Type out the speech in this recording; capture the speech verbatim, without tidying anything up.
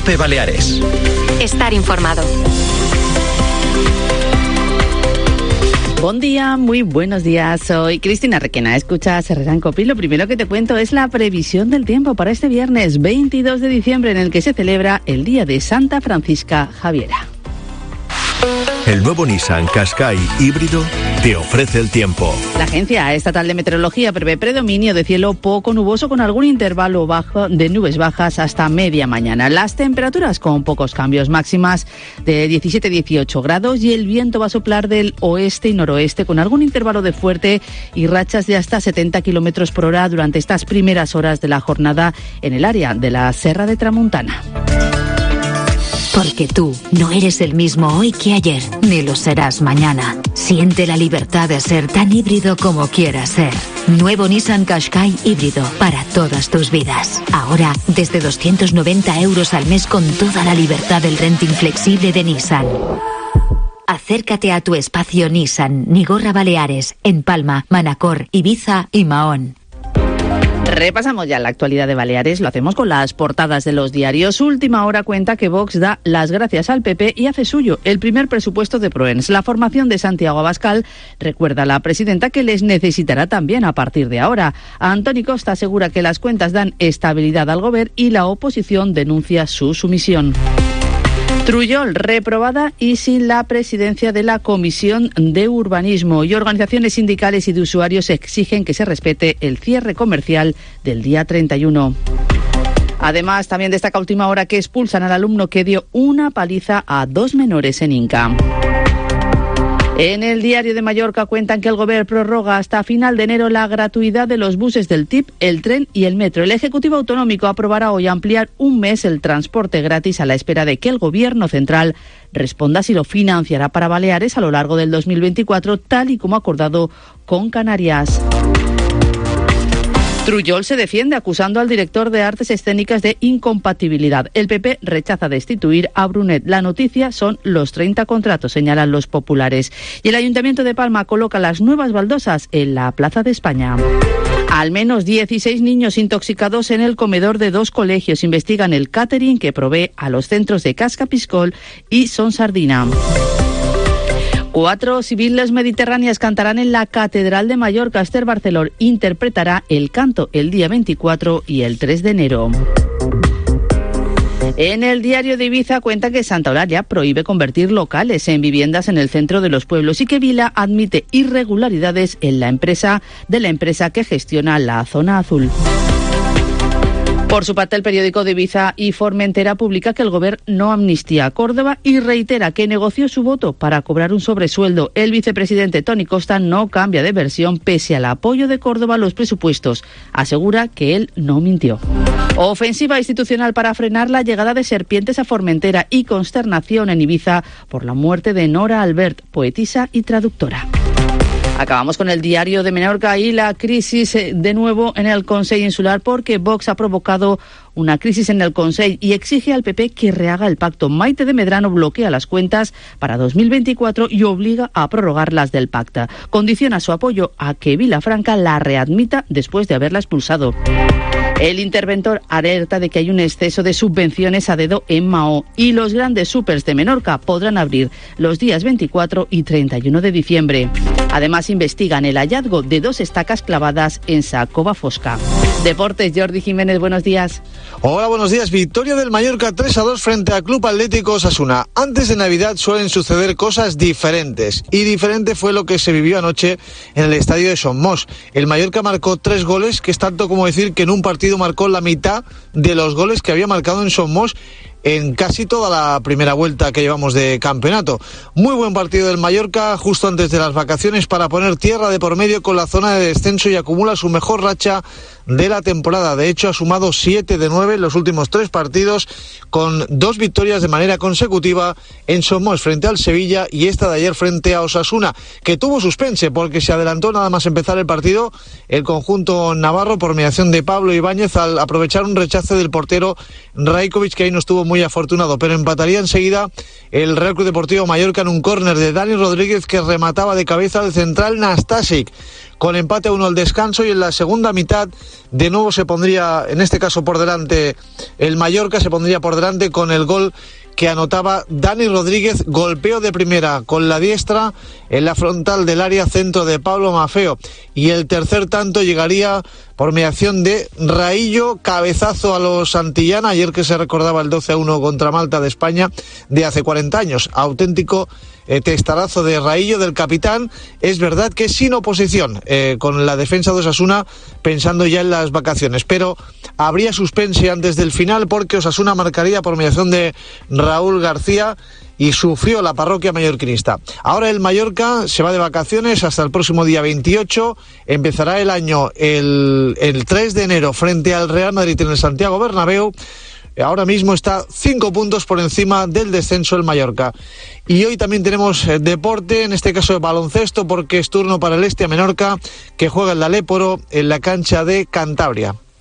COPE Baleares. Estar informado. Buen día, muy buenos días. Soy Cristina Requena. Escuchas Herrera en Cope. Lo primero que te cuento es la previsión del tiempo para este viernes veintidós de diciembre, en el que se celebra el Día de Santa Francisca Javiera. El nuevo Nissan Qashqai híbrido te ofrece el tiempo. La Agencia Estatal de Meteorología prevé predominio de cielo poco nuboso con algún intervalo bajo de nubes bajas hasta media mañana. Las temperaturas con pocos cambios, máximas de diecisiete a dieciocho grados, y el viento va a soplar del oeste y noroeste con algún intervalo de fuerte y rachas de hasta setenta kilómetros por hora durante estas primeras horas de la jornada en el área de la Serra de Tramuntana. Porque tú no eres el mismo hoy que ayer, ni lo serás mañana. Siente la libertad de ser tan híbrido como quieras ser. Nuevo Nissan Qashqai híbrido para todas tus vidas. Ahora desde doscientos noventa euros al mes con toda la libertad del renting flexible de Nissan. Acércate a tu espacio Nissan Nigorra Baleares, en Palma, Manacor, Ibiza y Mahón. Repasamos ya la actualidad de Baleares, lo hacemos con las portadas de los diarios. Última Hora cuenta que Vox da las gracias al P P y hace suyo el primer presupuesto de Proens. La formación de Santiago Abascal recuerda a la presidenta que les necesitará también a partir de ahora. Antoni Costa asegura que las cuentas dan estabilidad al gobierno y la oposición denuncia su sumisión. Trullol, reprobada y sin la presidencia de la Comisión de Urbanismo, y organizaciones sindicales y de usuarios exigen que se respete el cierre comercial del día treinta y uno. Además, también destaca Última Hora que expulsan al alumno que dio una paliza a dos menores en Inca. En el Diario de Mallorca cuentan que el Gobierno prorroga hasta final de enero la gratuidad de los buses del T I P, el tren y el metro. El Ejecutivo Autonómico aprobará hoy ampliar un mes el transporte gratis a la espera de que el Gobierno central responda si lo financiará para Baleares a lo largo del dos mil veinticuatro, tal y como acordado con Canarias. Trullol se defiende acusando al director de Artes Escénicas de incompatibilidad. El P P rechaza destituir a Brunet. La noticia son los treinta contratos, señalan los populares. Y el Ayuntamiento de Palma coloca las nuevas baldosas en la Plaza de España. Al menos dieciséis niños intoxicados en el comedor de dos colegios. Investigan el catering que provee a los centros de Casca Piscol y Son Sardina. Cuatro civiles mediterráneas cantarán en la Catedral de Mallorca. Esther Barceló interpretará el canto el día veinticuatro y el tres de enero. En el Diario de Ibiza cuenta que Santa Eulalia prohíbe convertir locales en viviendas en el centro de los pueblos y que Vila admite irregularidades en la empresa de la empresa que gestiona la zona azul. Por su parte, el periódico de Ibiza y Formentera publica que el Gobierno no amnistía a Córdoba y reitera que negoció su voto para cobrar un sobresueldo. El vicepresidente Toni Costa no cambia de versión pese al apoyo de Córdoba a los presupuestos. Asegura que él no mintió. Ofensiva institucional para frenar la llegada de serpientes a Formentera y consternación en Ibiza por la muerte de Nora Albert, poetisa y traductora. Acabamos con el Diario de Menorca y la crisis de nuevo en el Consell Insular, porque Vox ha provocado una crisis en el Consell y exige al P P que rehaga el pacto. Maite de Medrano bloquea las cuentas para dos mil veinticuatro y obliga a prorrogar las del pacto. Condiciona su apoyo a que Vilafranca la readmita después de haberla expulsado. El interventor alerta de que hay un exceso de subvenciones a dedo en Mahó y los grandes supers de Menorca podrán abrir los días veinticuatro y treinta y uno de diciembre. Además, investigan el hallazgo de dos estacas clavadas en Sa Cova Fosca. Deportes, Jordi Jiménez, buenos días. Hola, buenos días. Victoria del Mallorca tres a dos frente al Club Atlético Osasuna. Antes de Navidad suelen suceder cosas diferentes, y diferente fue lo que se vivió anoche en el estadio de Somos. El Mallorca marcó tres goles, que es tanto como decir que en un partido marcó la mitad de los goles que había marcado en Somos en casi toda la primera vuelta que llevamos de campeonato. Muy buen partido del Mallorca justo antes de las vacaciones para poner tierra de por medio con la zona de descenso y acumula su mejor racha de la temporada. De hecho, ha sumado siete de nueve en los últimos tres partidos, con dos victorias de manera consecutiva en Somos frente al Sevilla y esta de ayer frente a Osasuna, que tuvo suspense porque se adelantó nada más empezar el partido el conjunto navarro por mediación de Pablo Ibáñez al aprovechar un rechace del portero Rajkovic, que ahí no estuvo muy afortunado, pero empataría enseguida el Real Club Deportivo Mallorca en un córner de Dani Rodríguez que remataba de cabeza al central Nastasic. con empate a uno al descanso, y en la segunda mitad de nuevo se pondría, en este caso por delante, el Mallorca se pondría por delante con el gol que anotaba Dani Rodríguez, golpeo de primera con la diestra en la frontal del área, centro de Pablo Maffeo, y el tercer tanto llegaría por mediación de Raillo, cabezazo a los Santillana, ayer que se recordaba el doce a uno contra Malta de España de hace cuarenta años, auténtico eh, testarazo de Raillo, del capitán. Es verdad que sin oposición, eh, con la defensa de Osasuna pensando ya en las vacaciones, pero habría suspense antes del final porque Osasuna marcaría por mediación de Raúl García y sufrió la parroquia mallorquinista. Ahora el Mallorca se va de vacaciones hasta el próximo día veintiocho, empezará el año el, el tres de enero frente al Real Madrid en el Santiago Bernabéu. Ahora mismo está cinco puntos por encima del descenso el Mallorca. Y hoy también tenemos eh, deporte, en este caso de baloncesto, porque es turno para el Estia Menorca, que juega el Léporo en la cancha de Cantabria.